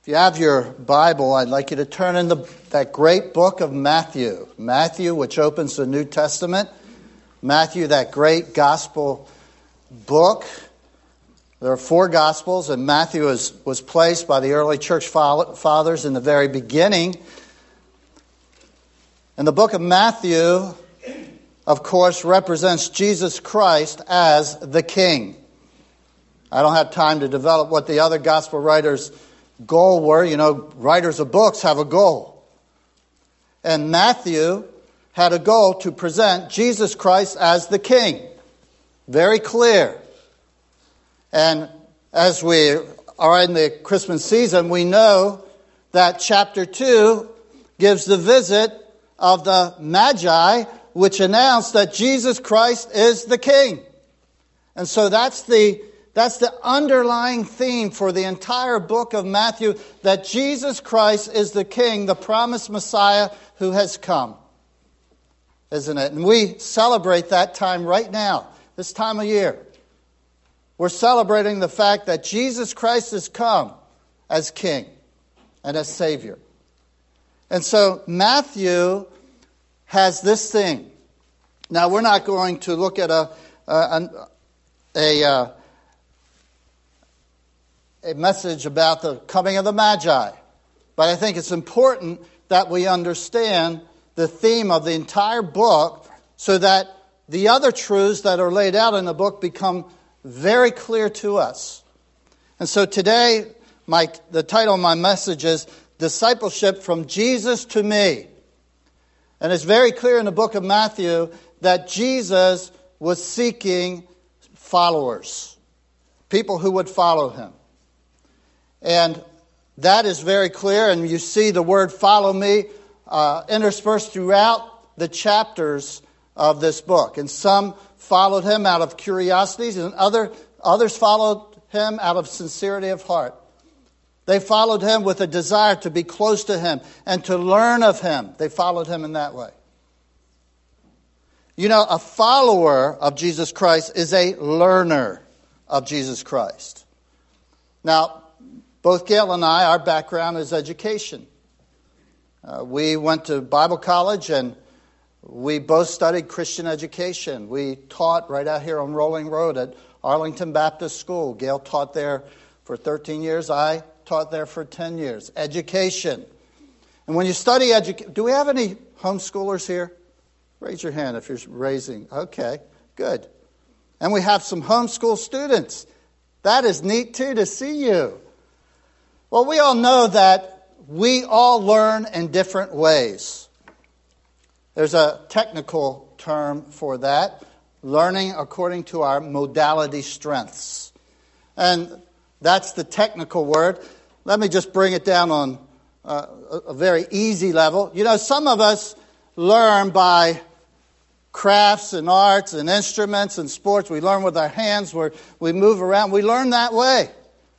If you have your Bible, I'd like you to turn in that great book of Matthew. Matthew, which opens the New Testament. Matthew, that great gospel book. There are 4 gospels, and Matthew was placed by the early church fathers in the very beginning. And the book of Matthew, of course, represents Jesus Christ as the King. I don't have time to develop what the other gospel writers' goal were. You know, writers of books have a goal. And Matthew had a goal to present Jesus Christ as the King. Very clear. And as we are in the Christmas season, we know that chapter 2 gives the visit of the Magi, which announced that Jesus Christ is the King. And so that's the underlying theme for the entire book of Matthew, that Jesus Christ is the King, the promised Messiah who has come. Isn't it? And we celebrate that time right now, this time of year. We're celebrating the fact that Jesus Christ has come as King and as Savior. And so Matthew has this thing. Now, we're not going to look at a message about the coming of the Magi. But I think it's important that we understand the theme of the entire book so that the other truths that are laid out in the book become very clear to us. And so today, the title of my message is Discipleship from Jesus to Me. And it's very clear in the book of Matthew that Jesus was seeking followers, people who would follow him. And that is very clear, and you see the word follow me interspersed throughout the chapters of this book. And some followed him out of curiosities, and others followed him out of sincerity of heart. They followed him with a desire to be close to him and to learn of him. They followed him in that way. You know, a follower of Jesus Christ is a learner of Jesus Christ. Now, both Gail and I, our background is education. We went to Bible college and we both studied Christian education. We taught right out here on Rolling Road at Arlington Baptist School. Gail taught there for 13 years. I taught there for 10 years. Education. And when you study education, do we have any homeschoolers here? Raise your hand if you're raising. Okay, good. And we have some homeschool students. That is neat too to see you. Well, we all know that we all learn in different ways. There's a technical term for that, learning according to our modality strengths. And that's the technical word. Let me just bring it down on a very easy level. You know, some of us learn by crafts and arts and instruments and sports. We learn with our hands, where we move around. We learn that way.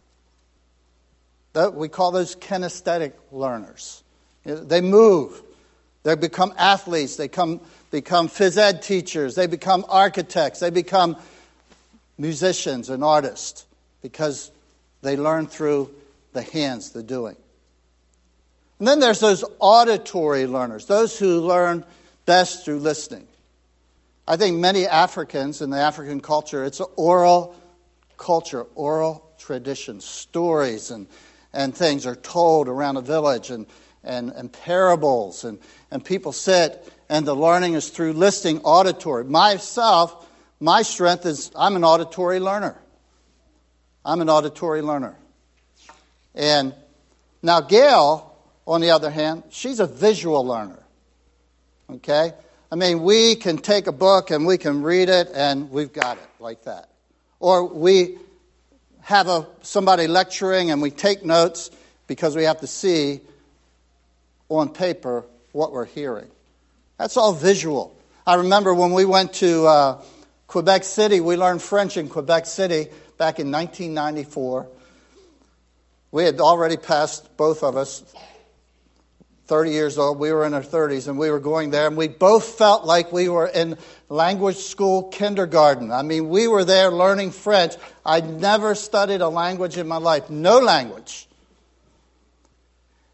We call those kinesthetic learners. They move. They become athletes. They become phys ed teachers. They become architects. They become musicians and artists because they learn through the hands, the doing. And then there's those auditory learners, those who learn best through listening. I think many Africans in the African culture, it's an oral culture, oral traditions, stories and things are told around a village and parables and people sit and the learning is through listening, auditory. Myself, my strength is I'm an auditory learner. I'm an auditory learner. And now Gail, on the other hand, she's a visual learner. Okay? I mean, we can take a book and we can read it and we've got it like that. Or we have somebody lecturing and we take notes because we have to see on paper what we're hearing. That's all visual. I remember when we went to Quebec City, we learned French in Quebec City back in 1994. We had already passed, both of us, 30 years old. We were in our 30s, and we were going there, and we both felt like we were in language school kindergarten. I mean, we were there learning French. I'd never studied a language in my life, no language.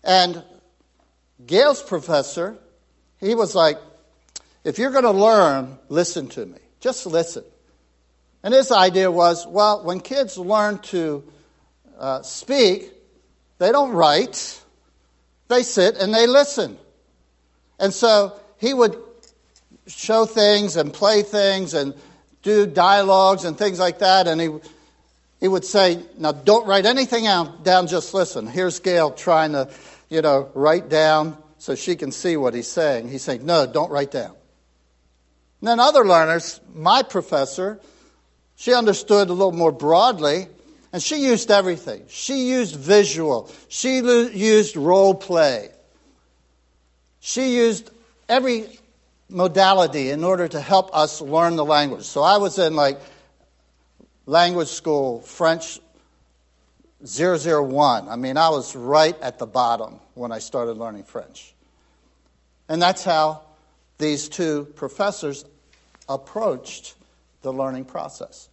And Gail's professor, he was like, if you're going to learn, listen to me. Just listen. And his idea was, well, when kids learn to speak, they don't write. They sit and they listen. And so he would show things and play things and do dialogues and things like that. And he would say, now don't write anything down, just listen. Here's Gail trying to, write down so she can see what he's saying. He's saying, no, don't write down. And then other learners, my professor, she understood a little more broadly, and she used everything. She used visual. She used role play. She used every modality in order to help us learn the language. So I was in language school, French 001. I mean, I was right at the bottom when I started learning French. And that's how these two professors approached the learning process.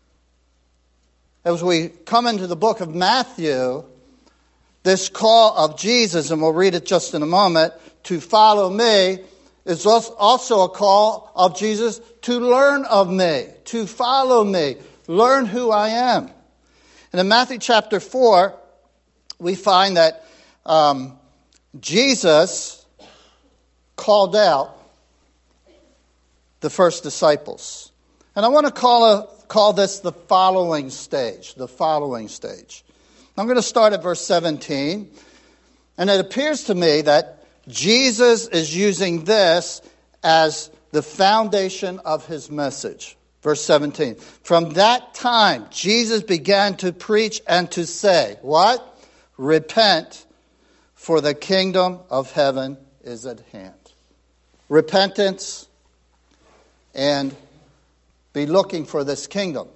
As we come into the book of Matthew, this call of Jesus, and we'll read it just in a moment, to follow me, is also a call of Jesus to learn of me, to follow me, learn who I am. And in Matthew chapter 4, we find that Jesus called out the first disciples. And I want to call this the following stage, the following stage. I'm going to start at verse 17. And it appears to me that Jesus is using this as the foundation of his message. Verse 17. From that time, Jesus began to preach and to say, what? Repent, for the kingdom of heaven is at hand. Repentance and be looking for this kingdom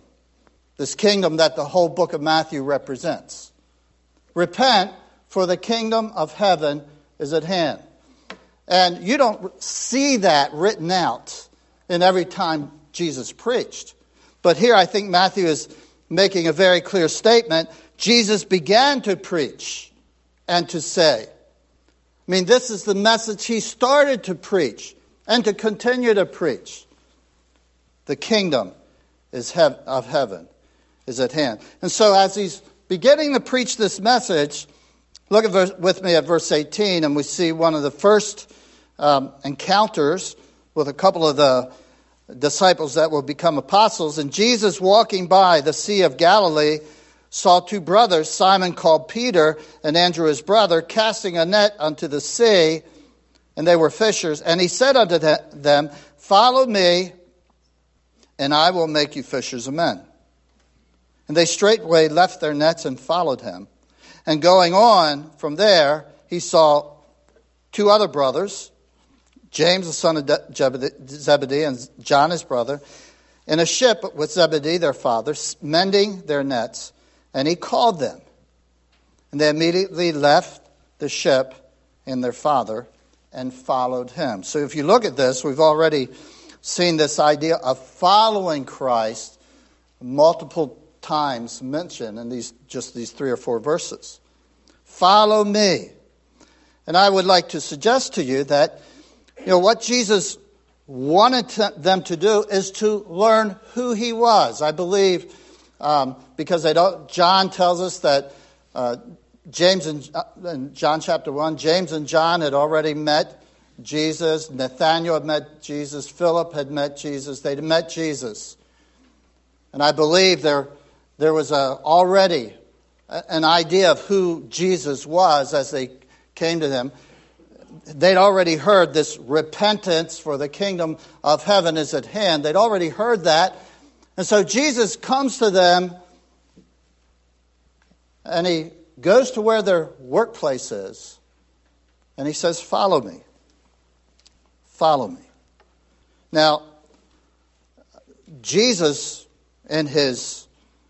that the whole book of Matthew represents. Repent, for the kingdom of heaven is at hand. And you don't see that written out in every time Jesus preached. But here I think Matthew is making a very clear statement. Jesus began to preach and to say. I mean, this is the message he started to preach and to continue to preach. The kingdom of heaven is at hand. And so as he's beginning to preach this message, look with me at verse 18, and we see one of the first encounters with a couple of the disciples that will become apostles. And Jesus, walking by the Sea of Galilee, saw two brothers, Simon called Peter and Andrew his brother, casting a net unto the sea, and they were fishers. And he said unto them, follow me, and I will make you fishers of men. And they straightway left their nets and followed him. And going on from there, he saw two other brothers, James the son of Zebedee and John his brother, in a ship with Zebedee their father, mending their nets. And he called them. And they immediately left the ship and their father and followed him. So if you look at this, we've already seen this idea of following Christ multiple times mentioned in these 3 or 4 verses. Follow me. And I would like to suggest to you that what Jesus wanted them to do is to learn who he was. I believe because John tells us that James in John chapter 1, James and John had already met Jesus. Nathanael had met Jesus. Philip had met Jesus. They'd met Jesus. And I believe there was already an idea of who Jesus was as they came to him. They'd already heard this repentance, for the kingdom of heaven is at hand. They'd already heard that. And so Jesus comes to them and he goes to where their workplace is and he says, follow me. Follow me. Now, Jesus in his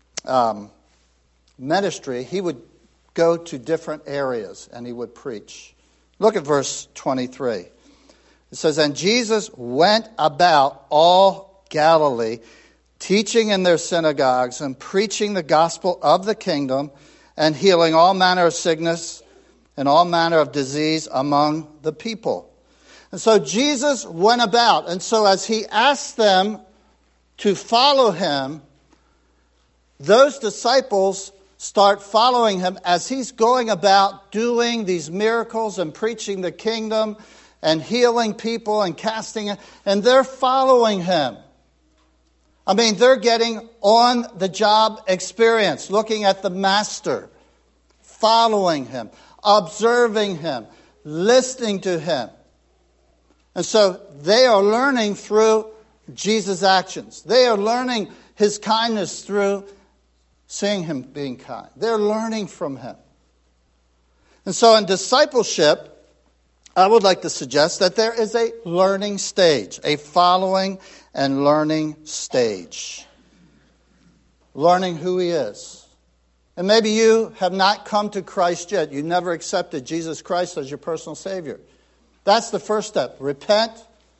ministry, he would go to different areas and he would preach. Look at verse 23. It says, and Jesus went about all Galilee, teaching in their synagogues and preaching the gospel of the kingdom and healing all manner of sickness and all manner of disease among the people. And so Jesus went about. And so as he asked them to follow him, those disciples start following him as he's going about doing these miracles and preaching the kingdom and healing people and casting, and they're following him. I mean, they're getting on-the-job experience, looking at the master, following him, observing him, listening to him. And so they are learning through Jesus' actions. They are learning his kindness through seeing him being kind. They're learning from him. And so in discipleship, I would like to suggest that there is a learning stage, a following and learning stage. Learning who he is. And maybe you have not come to Christ yet. You never accepted Jesus Christ as your personal Savior. That's the first step. Repent,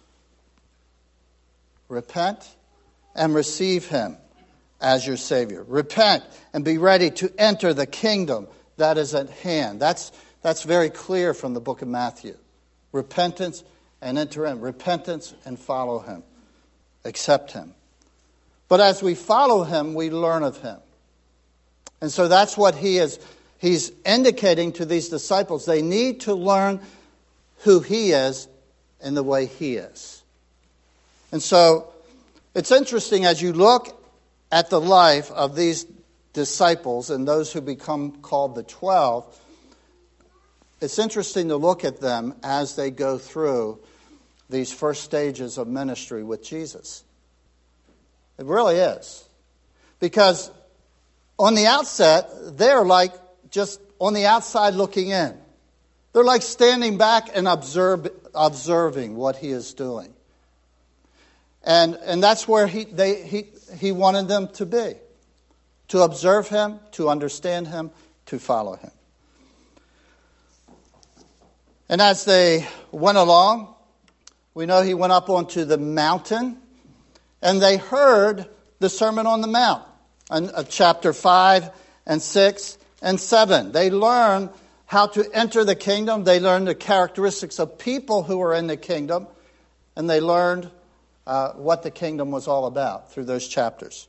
and receive him as your Savior. Repent and be ready to enter the kingdom that is at hand. That's very clear from the book of Matthew. Repentance and enter in. Repentance and follow him. Accept him. But as we follow him, we learn of him. And so that's what he's indicating to these disciples. They need to learn who he is and the way he is. And so it's interesting as you look at the life of these disciples and those who become called the 12, it's interesting to look at them as they go through these first stages of ministry with Jesus. It really is. Because on the outset, they're like just on the outside looking in. They're like standing back and observing what he is doing. And that's where he wanted them to be. To observe him, to understand him, to follow him. And as they went along, we know he went up onto the mountain, and they heard the Sermon on the Mount, in chapter 5 and 6 and 7. They learned how to enter the kingdom. They learned the characteristics of people who were in the kingdom, and they learned what the kingdom was all about through those chapters.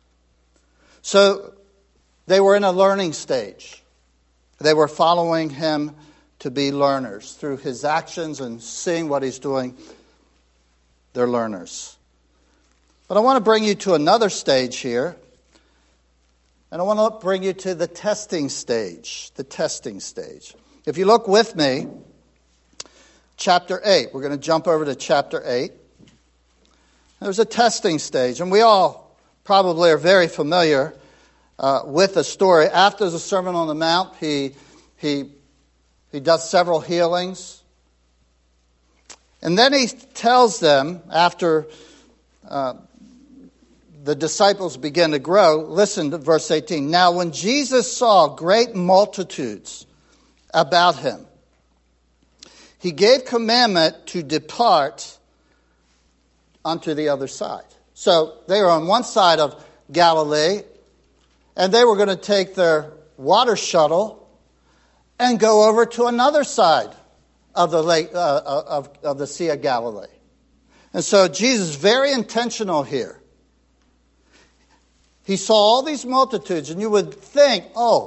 So they were in a learning stage. They were following him to be learners. Through his actions and seeing what he's doing, they're learners. But I want to bring you to another stage here. And I want to bring you to the testing stage. The testing stage. If you look with me, chapter 8. We're going to jump over to chapter 8. There's a testing stage. And we all probably are very familiar with the story. After the Sermon on the Mount, he does several healings. And then he tells them, after the disciples begin to grow, listen to verse 18. Now when Jesus saw great multitudes about him, he gave commandment to depart unto the other side. So they were on one side of Galilee, and they were going to take their water shuttle and go over to another side of the lake of the Sea of Galilee. And so Jesus is very intentional here. He saw all these multitudes, and you would think,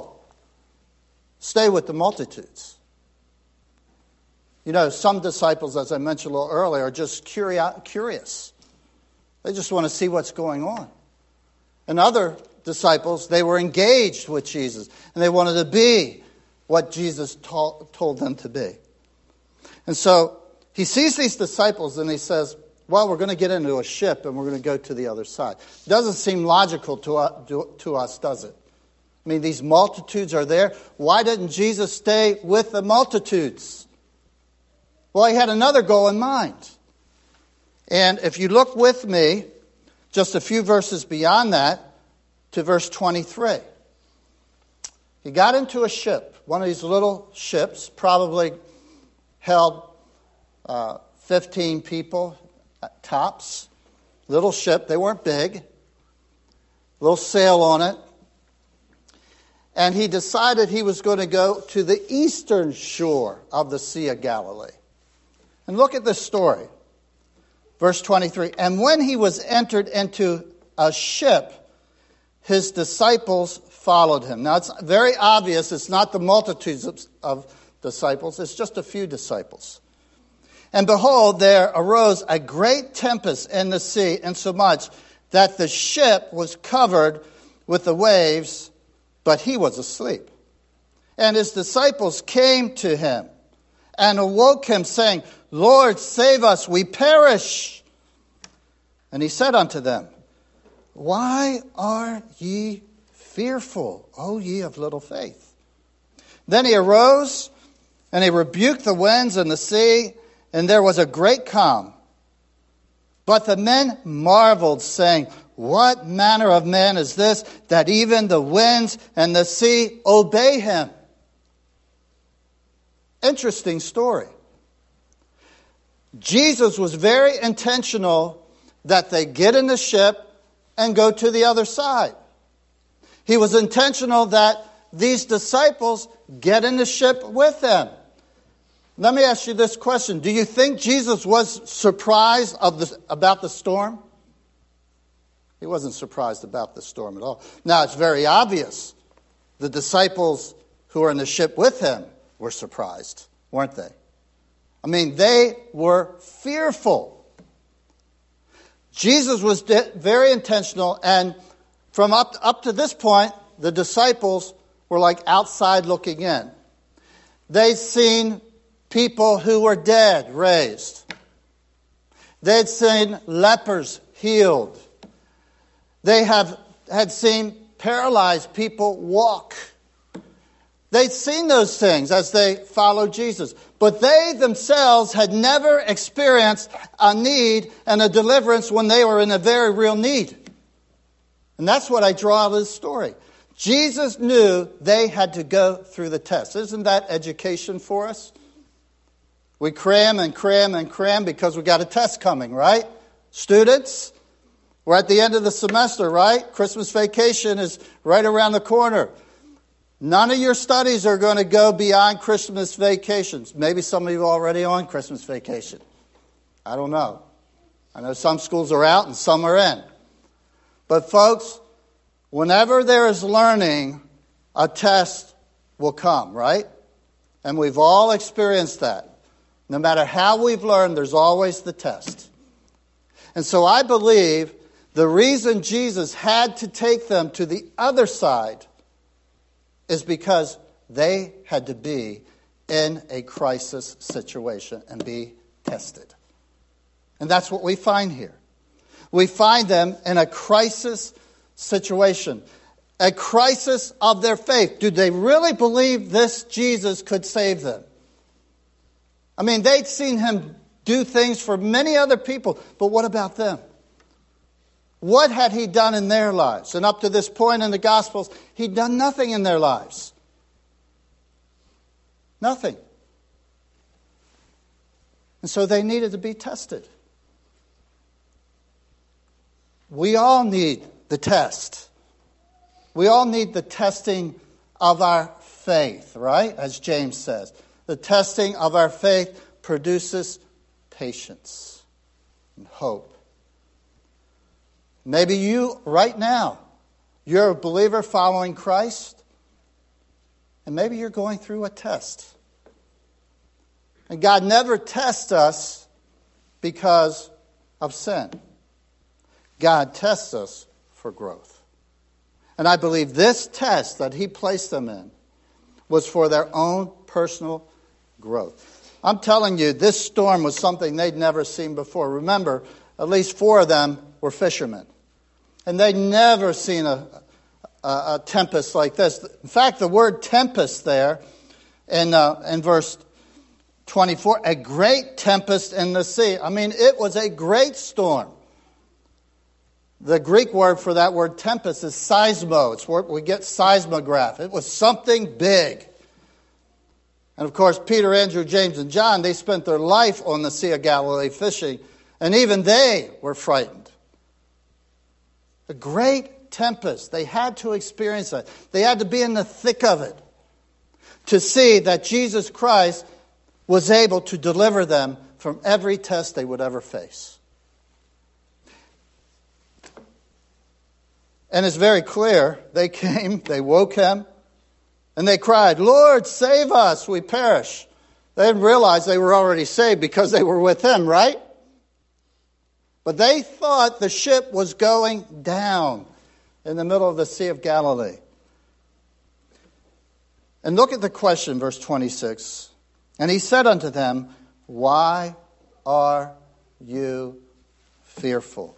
stay with the multitudes. You know, some disciples, as I mentioned a little earlier, are just curious. They just want to see what's going on. And other disciples, they were engaged with Jesus, and they wanted to be what Jesus told them to be. And so he sees these disciples, and he says, well, we're going to get into a ship and we're going to go to the other side. Doesn't seem logical to us, does it? I mean, these multitudes are there. Why didn't Jesus stay with the multitudes? Well, he had another goal in mind. And if you look with me, just a few verses beyond that, to verse 23. He got into a ship, one of these little ships, probably held 15 people. Tops, little ship, they weren't big, little sail on it. and he decided he was going to go to the eastern shore of the Sea of Galilee. And look at this story. Verse 23, and when he was entered into a ship, his disciples followed him. Now, it's very obvious it's not the multitudes of disciples. It's just a few disciples. And behold, there arose a great tempest in the sea, insomuch that the ship was covered with the waves, but he was asleep. And his disciples came to him and awoke him, saying, Lord, save us, we perish. And he said unto them, why are ye fearful, O ye of little faith? Then he arose, and he rebuked the winds and the sea, and there was a great calm. But the men marveled, saying, what manner of man is this, that even the winds and the sea obey him? Interesting story. Jesus was very intentional that they get in the ship and go to the other side. He was intentional that these disciples get in the ship with them. Let me ask you this question. Do you think Jesus was surprised about the storm? He wasn't surprised about the storm at all. Now, it's very obvious. The disciples who were in the ship with him were surprised, weren't they? I mean, they were fearful. Jesus was very intentional, and from up to this point, the disciples were like outside looking in. They'd seen people who were dead raised. They'd seen lepers healed. They had seen paralyzed people walk. They'd seen those things as they followed Jesus. But they themselves had never experienced a need and a deliverance when they were in a very real need. And that's what I draw out of this story. Jesus knew they had to go through the test. Isn't that education for us? We cram and cram and cram because we got a test coming, right? Students, we're at the end of the semester, right? Christmas vacation is right around the corner. None of your studies are going to go beyond Christmas vacations. Maybe some of you are already on Christmas vacation. I don't know. I know some schools are out and some are in. But folks, whenever there is learning, a test will come, right? And we've all experienced that. No matter how we've learned, there's always the test. And so I believe the reason Jesus had to take them to the other side is because they had to be in a crisis situation and be tested. And that's what we find here. We find them in a crisis situation, a crisis of their faith. Do they really believe this Jesus could save them? I mean, they'd seen him do things for many other people, but what about them? What had he done in their lives? And up to this point in the Gospels, he'd done nothing in their lives. Nothing. And so they needed to be tested. We all need the test. We all need the testing of our faith, right? As James says. The testing of our faith produces patience and hope. Maybe you, right now, you're a believer following Christ, and maybe you're going through a test. And God never tests us because of sin. God tests us for growth. And I believe this test that he placed them in was for their own personal growth. I'm telling you, this storm was something they'd never seen before. Remember, at least 4 of them were fishermen. And they'd never seen a tempest like this. In fact, the word tempest there in verse 24, a great tempest in the sea. I mean, it was a great storm. The Greek word for that word tempest is seismo. It's where we get seismograph. It was something big. And of course, Peter, Andrew, James, and John, they spent their life on the Sea of Galilee fishing. And even they were frightened. A great tempest. They had to experience that. They had to be in the thick of it to see that Jesus Christ was able to deliver them from every test they would ever face. And it's very clear. They came, they woke him, and they cried, "Lord, save us, we perish." They didn't realize they were already saved because they were with him, right? But they thought the ship was going down in the middle of the Sea of Galilee. And look at the question, verse 26. And he said unto them, "Why are you fearful?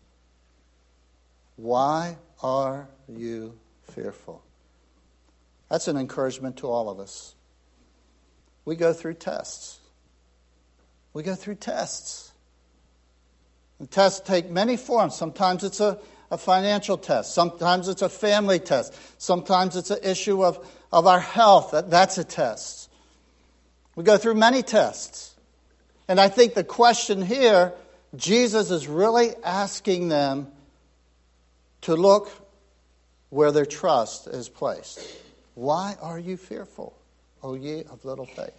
Why are you fearful?" That's an encouragement to all of us. We go through tests. We go through tests. The tests take many forms. Sometimes it's a financial test. Sometimes it's a family test. Sometimes it's an issue of our health. That's a test. We go through many tests. And I think the question here, Jesus is really asking them to look where their trust is placed. Why are you fearful, O ye of little faith?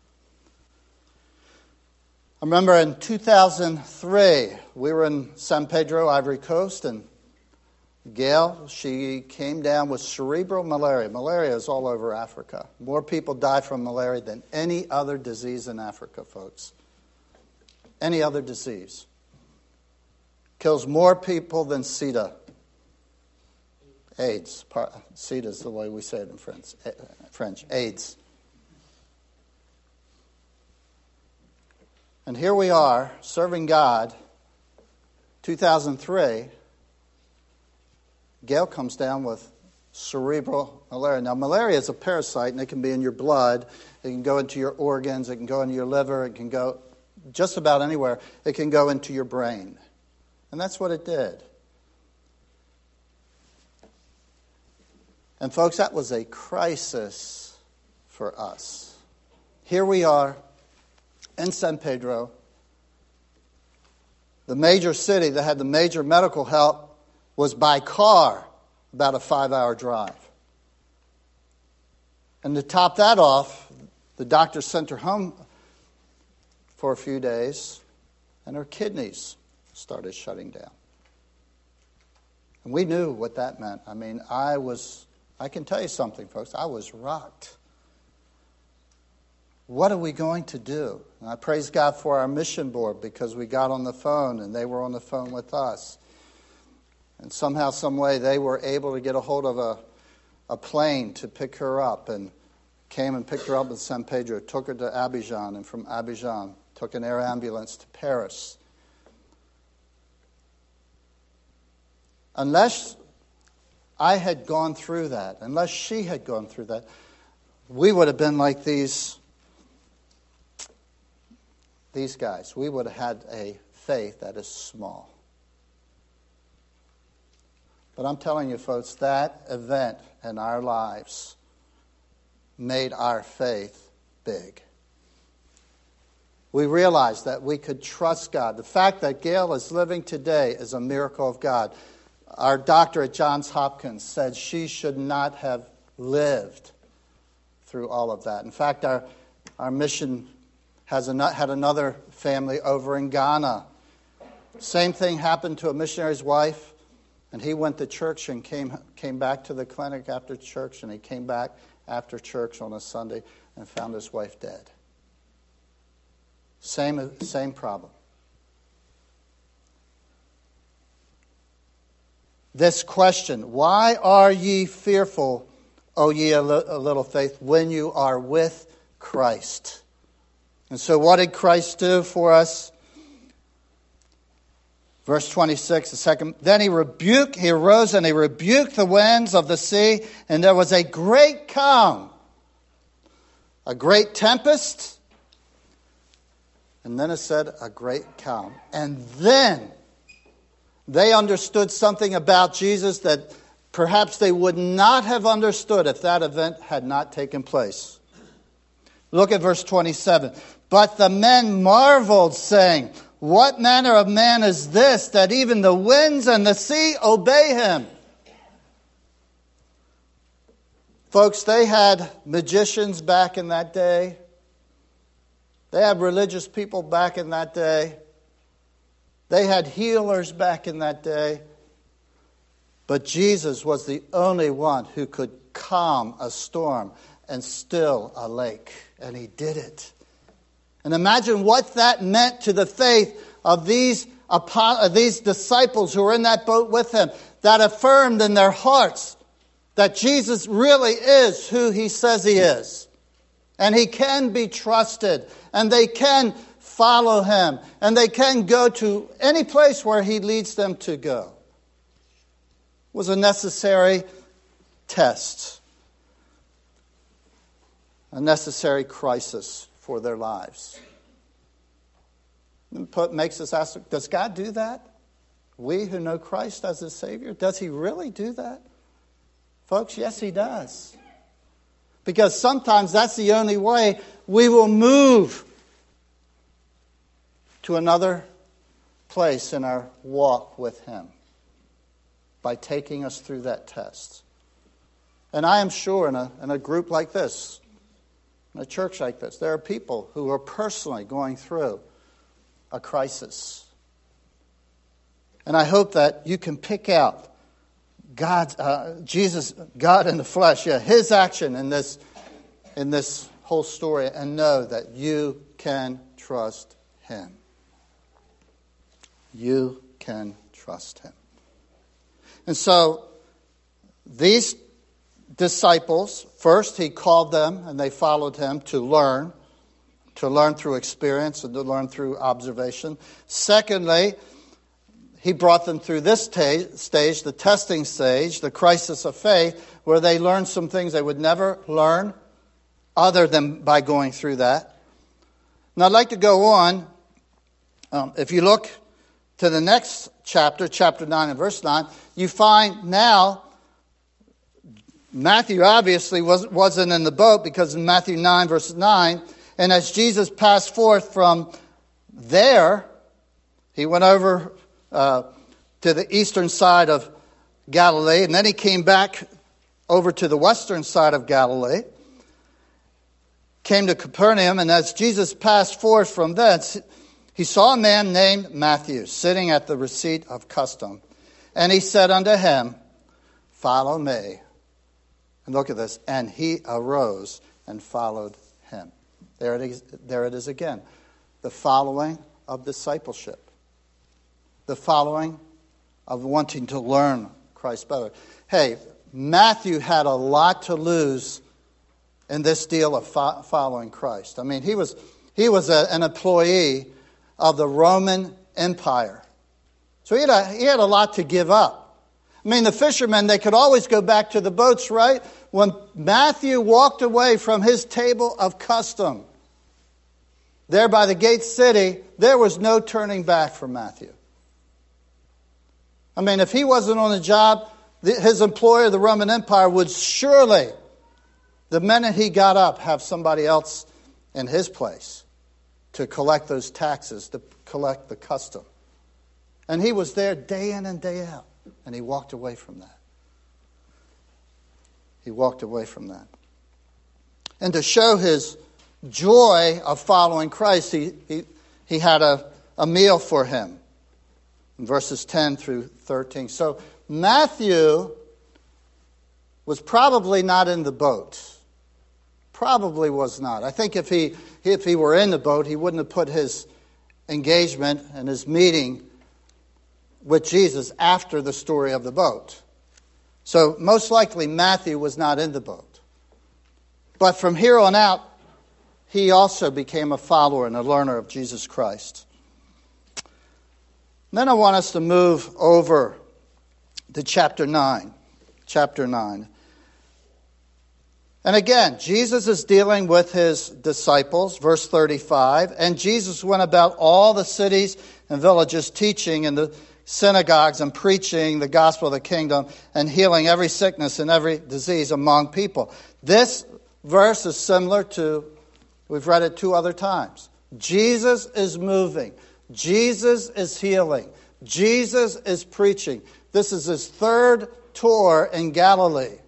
I remember in 2003, we were in San Pedro, Ivory Coast, and Gail, she came down with cerebral malaria. Malaria is all over Africa. More people die from malaria than any other disease in Africa, folks. Any other disease. Kills more people than SIDA. AIDS. SIDA is the way we say it in French. AIDS. And here we are, serving God, 2003. Gail comes down with cerebral malaria. Now, malaria is a parasite, and it can be in your blood. It can go into your organs. It can go into your liver. It can go just about anywhere. It can go into your brain. And that's what it did. And folks, that was a crisis for us. Here we are in San Pedro, the major city that had the major medical help was by car, about a 5-hour drive. And to top that off, the doctor sent her home for a few days, and her kidneys started shutting down. And we knew what that meant. I mean, I can tell you something, folks, I was rocked. What are we going to do? And I praise God for our mission board because we got on the phone and they were on the phone with us. And somehow, some way, they were able to get a hold of a plane to pick her up and came and picked her up in San Pedro, took her to Abidjan, and from Abidjan took an air ambulance to Paris. Unless I had gone through that, unless she had gone through that, we would have been like these guys. We would have had a faith that is small. But I'm telling you, folks, that event in our lives made our faith big. We realized that we could trust God. The fact that Gail is living today is a miracle of God. Our doctor at Johns Hopkins said she should not have lived through all of that. In fact, our mission had another family over in Ghana. Same thing happened to a missionary's wife, and he went to church and came back to the clinic after church, and he came back after church on a Sunday and found his wife dead. Same problem. This question, why are ye fearful, O ye a little faith, when you are with Christ? And so what did Christ do for us? Verse 26, the second. Then he arose and he rebuked the winds of the sea, and there was a great calm, a great tempest, and then it said a great calm. And then they understood something about Jesus that perhaps they would not have understood if that event had not taken place. Look at verse 27. But the men marveled, saying, what manner of man is this, that even the winds and the sea obey him? Folks, they had magicians back in that day. They had religious people back in that day. They had healers back in that day. But Jesus was the only one who could calm a storm and still a lake. And he did it. And imagine what that meant to the faith of these disciples who were in that boat with him, that affirmed in their hearts that Jesus really is who he says he is. And he can be trusted. And they can follow him. And they can go to any place where he leads them to go. It was a necessary test. A necessary crisis for their lives. It makes us ask, does God do that? We who know Christ as his Savior, does he really do that? Folks, yes, he does. Because sometimes that's the only way we will move to another place in our walk with him. By taking us through that test. And I am sure in a group like this, in a church like this, there are people who are personally going through a crisis. And I hope that you can pick out Jesus, God in the flesh, his action in this whole story, and know that you can trust him. You can trust him. And so these disciples, first he called them and they followed him to learn through experience and to learn through observation. Secondly, he brought them through this stage, the testing stage, the crisis of faith, where they learned some things they would never learn other than by going through that. Now I'd like to go on. If you look to the next chapter, chapter 9 and verse 9, you find now Matthew obviously wasn't in the boat, because in Matthew 9 verse 9, and as Jesus passed forth from there, he went over to the eastern side of Galilee, and then he came back over to the western side of Galilee, came to Capernaum, and as Jesus passed forth from thence, he saw a man named Matthew sitting at the receipt of custom. And he said unto him, Follow me. And look at this. And he arose and followed him. There it is again. The following of discipleship. The following of wanting to learn Christ better. Hey, Matthew had a lot to lose in this deal of following Christ. I mean, he was an employee of the Roman Empire. So he had a lot to give up. I mean, the fishermen, they could always go back to the boats, right? When Matthew walked away from his table of custom, there by the gate city, there was no turning back for Matthew. I mean, if he wasn't on the job, his employer, the Roman Empire, would surely, the minute he got up, have somebody else in his place to collect those taxes, to collect the custom. And he was there day in and day out. And he walked away from that. He walked away from that. And to show his joy of following Christ, he had a meal for him. In verses 10 through 13. So Matthew was probably not in the boat. Probably was not. I think if he were in the boat, he wouldn't have put his engagement and his meeting with Jesus after the story of the boat. So most likely Matthew was not in the boat. But from here on out, he also became a follower and a learner of Jesus Christ. Then I want us to move over to chapter 9. Chapter 9. And again, Jesus is dealing with his disciples, verse 35. And Jesus went about all the cities and villages, teaching in the synagogues and preaching the gospel of the kingdom and healing every sickness and every disease among people. This verse is similar to, we've read it 2 other times. Jesus is moving. Jesus is healing. Jesus is preaching. This is his 3rd tour in Galilee.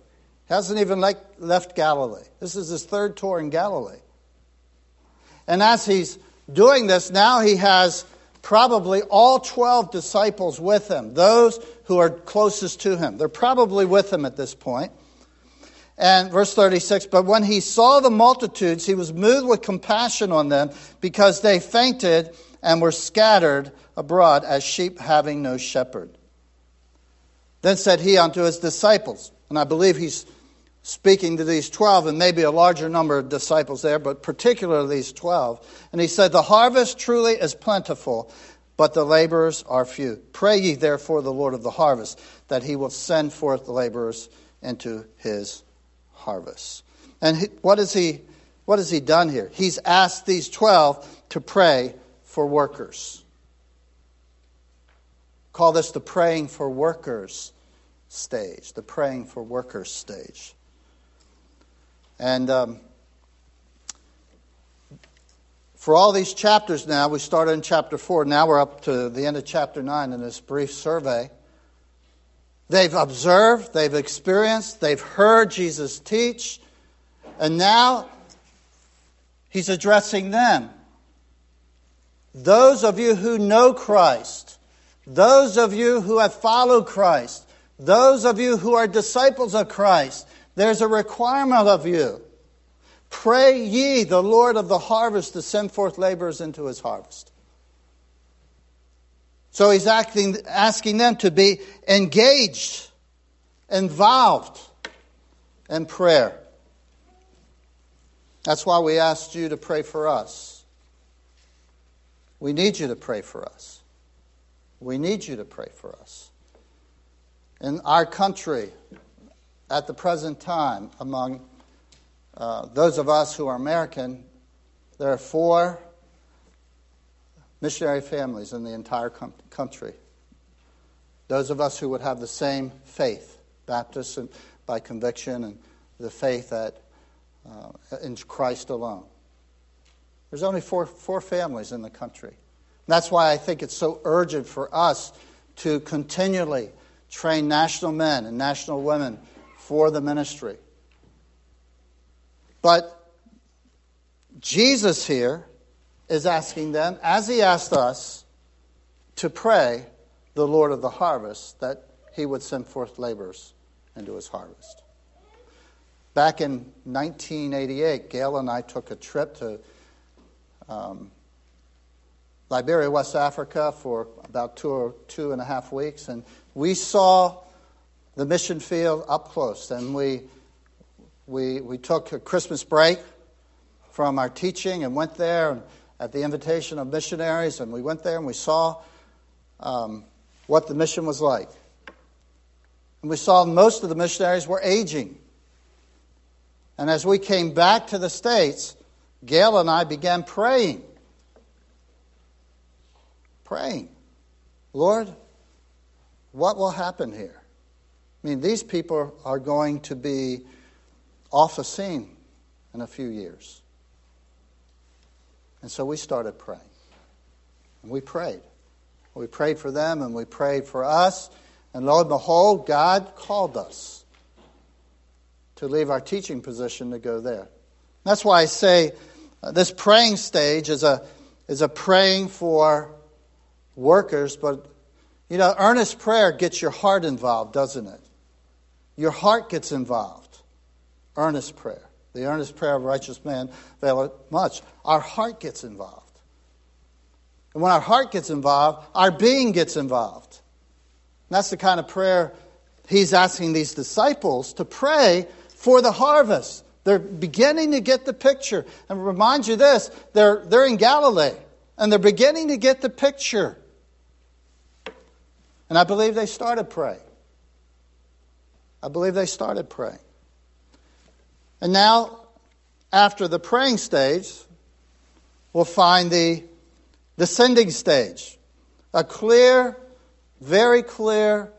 He hasn't even left Galilee. This is his third tour in Galilee. And as he's doing this, now he has probably all 12 disciples with him, those who are closest to him. They're probably with him at this point. And verse 36, but when he saw the multitudes, he was moved with compassion on them because they fainted and were scattered abroad as sheep having no shepherd. Then said he unto his disciples, and I believe he's speaking to these 12 and maybe a larger number of disciples there, but particularly these 12. And he said, the harvest truly is plentiful, but the laborers are few. Pray ye therefore the Lord of the harvest, that he will send forth the laborers into his harvest. And what has he done here? He's asked these 12 to pray for workers. Call this the praying for workers stage. The praying for workers stage. And for all these chapters now, we started in chapter 4. Now we're up to the end of chapter 9 in this brief survey. They've observed, they've experienced, they've heard Jesus teach, and now he's addressing them. Those of you who know Christ, those of you who have followed Christ, those of you who are disciples of Christ, there's a requirement of you. Pray ye the Lord of the harvest to send forth laborers into his harvest. So he's asking them to be engaged, involved in prayer. That's why we asked you to pray for us. We need you to pray for us. We need you to pray for us. In our country, at the present time, among those of us who are American, there are 4 missionary families in the entire country. Those of us who would have the same faith, Baptists by conviction, and the faith that in Christ alone. There's only 4 families in the country. And that's why I think it's so urgent for us to continually train national men and national women for the ministry. But Jesus here is asking them, as he asked us, to pray the Lord of the harvest that he would send forth laborers into his harvest. Back in 1988, Gail and I took a trip to Liberia, West Africa for about 2.5 weeks, and we saw the mission field up close. And we took a Christmas break from our teaching and went there at the invitation of missionaries, and we went there and we saw what the mission was like. And we saw most of the missionaries were aging. And as we came back to the States, Gail and I began praying. Lord, what will happen here? I mean, these people are going to be off the scene in a few years. And so we started praying. And we prayed. We prayed for them and we prayed for us. And lo and behold, God called us to leave our teaching position to go there. That's why I say this praying stage is a praying for workers. But, earnest prayer gets your heart involved, doesn't it? Your heart gets involved. Earnest prayer. The earnest prayer of a righteous man availeth much. Our heart gets involved. And when our heart gets involved, our being gets involved. And that's the kind of prayer he's asking these disciples to pray for the harvest. They're beginning to get the picture. And remind you this, they're in Galilee. And they're beginning to get the picture. And I believe they started praying. And now, after the praying stage, we'll find the sending stage. A clear, very clear,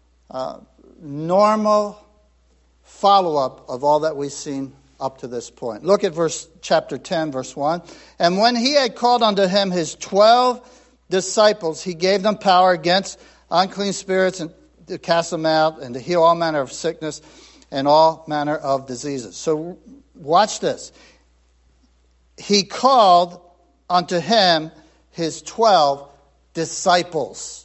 normal follow-up of all that we've seen up to this point. Look at chapter 10, verse 1. And when he had called unto him his 12 disciples, he gave them power against unclean spirits and to cast them out and to heal all manner of sickness and all manner of diseases. So watch this. He called unto him his 12 disciples.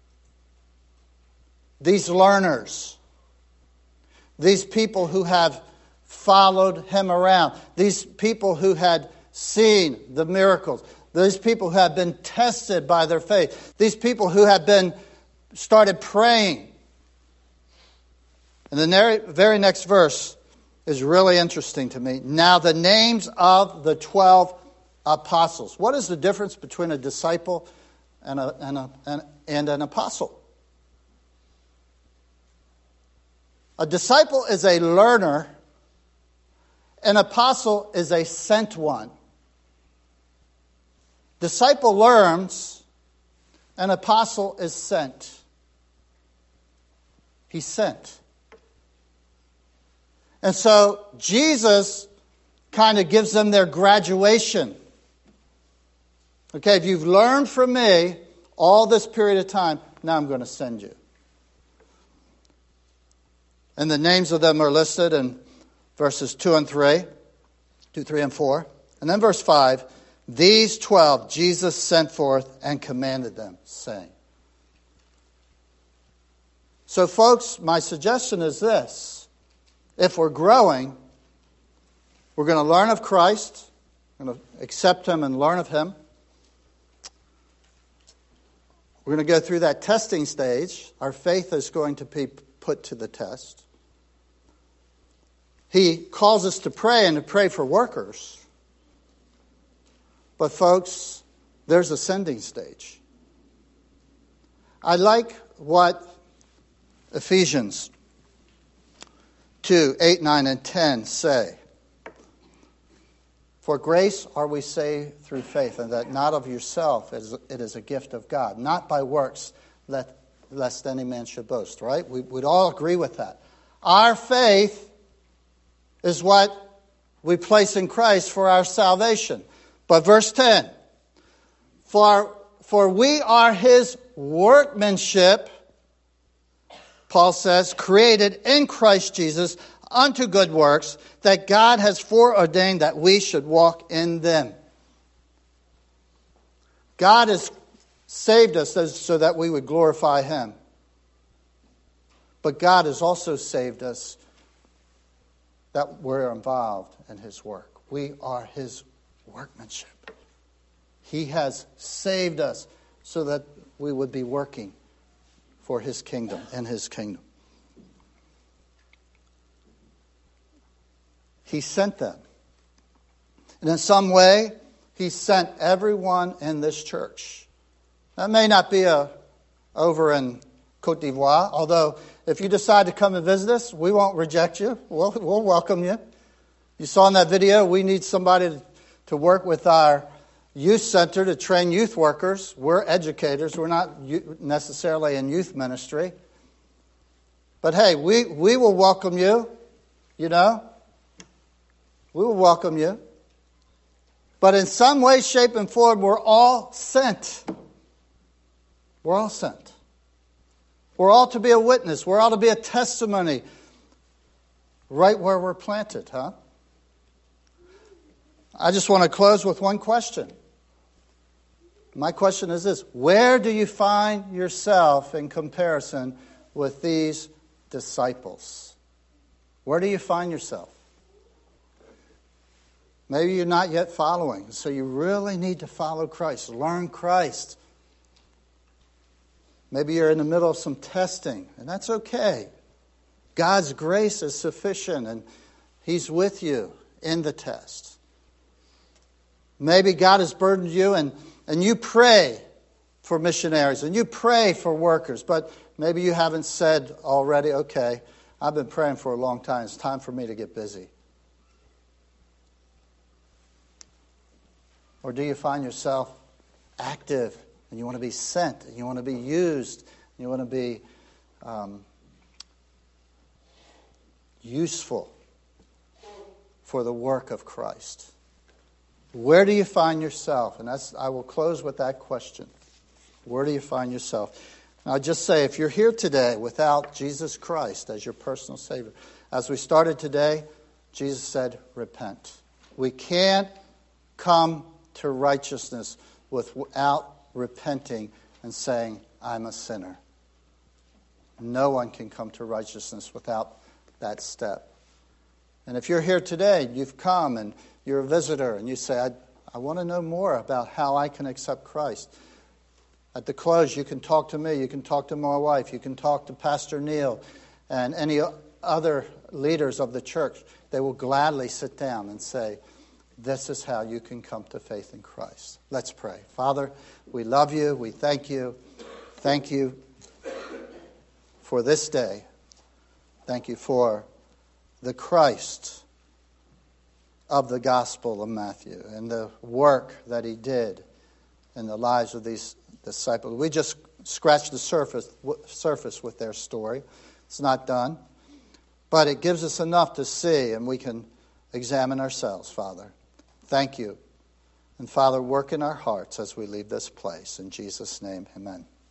These learners. These people who have followed him around. These people who had seen the miracles. These people who have been tested by their faith. These people who have started praying. And the very next verse is really interesting to me. Now the names of the 12 apostles. What is the difference between a disciple and an apostle? A disciple is a learner. An apostle is a sent one. Disciple learns. An apostle is sent. He's sent. And so Jesus kind of gives them their graduation. Okay, if you've learned from me all this period of time, now I'm going to send you. And the names of them are listed in verses 2 and 3, 2, 3, and 4. And then verse 5, these 12 Jesus sent forth and commanded them, saying. So folks, my suggestion is this. If we're growing, we're going to learn of Christ, we're going to accept Him and learn of Him. We're going to go through that testing stage. Our faith is going to be put to the test. He calls us to pray and to pray for workers. But folks, there's a sending stage. I like what Ephesians 2, 8, 9, and 10 say. For grace are we saved through faith, and that not of yourself, it is a gift of God, not by works, lest any man should boast, right? We'd all agree with that. Our faith is what we place in Christ for our salvation. But verse 10, for we are His workmanship, Paul says, created in Christ Jesus unto good works, that God has foreordained that we should walk in them. God has saved us so that we would glorify Him. But God has also saved us that we're involved in His work. We are His workmanship. He has saved us so that we would be working for His kingdom and His kingdom. He sent them. And in some way, He sent everyone in this church. That may not be over in Côte d'Ivoire, although if you decide to come and visit us, we won't reject you. We'll welcome you. You saw in that video, we need somebody to work with our youth center to train youth workers. We're educators. We're not necessarily in youth ministry. But hey, we will welcome you, you know. We will welcome you. But in some way, shape, and form, we're all sent. We're all sent. We're all to be a witness. We're all to be a testimony right where we're planted, huh? I just want to close with one question. My question is this. Where do you find yourself in comparison with these disciples? Where do you find yourself? Maybe you're not yet following, so you really need to follow Christ. Learn Christ. Maybe you're in the middle of some testing, and that's okay. God's grace is sufficient, and He's with you in the test. Maybe God has burdened you, and you pray for missionaries, and you pray for workers, but maybe you haven't said already, okay, I've been praying for a long time. It's time for me to get busy. Or do you find yourself active and you want to be sent and you want to be used and you want to be useful for the work of Christ? Where do you find yourself? And I will close with that question. Where do you find yourself? I'll just say, if you're here today without Jesus Christ as your personal Savior, as we started today, Jesus said, repent. We can't come to righteousness without repenting and saying, I'm a sinner. No one can come to righteousness without that step. And if you're here today, you've come and you're a visitor, and you say, I want to know more about how I can accept Christ. At the close, you can talk to me, you can talk to my wife, you can talk to Pastor Neil and any other leaders of the church. They will gladly sit down and say, this is how you can come to faith in Christ. Let's pray. Father, we love you, we thank you. Thank you for this day. Thank you for the Christ of the Gospel of Matthew and the work that he did in the lives of these disciples. We just scratched the surface with their story. It's not done. But it gives us enough to see, and we can examine ourselves, Father. Thank you. And Father, work in our hearts as we leave this place. In Jesus' name, amen.